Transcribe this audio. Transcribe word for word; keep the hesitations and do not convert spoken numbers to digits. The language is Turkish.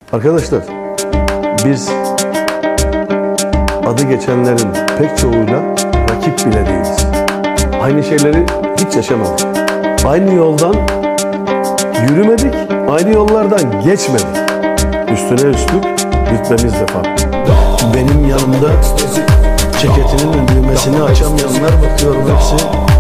Arkadaşlar, biz adı geçenlerin pek çoğuyla rakip bile değiliz. Aynı şeyleri hiç yaşamadık. Aynı yoldan yürümedik, aynı yollardan geçmedik. Üstüne üstlük rütbemiz de farklı. Benim yanımda ceketinin düğmesini açamayanlar bakıyorum hepsi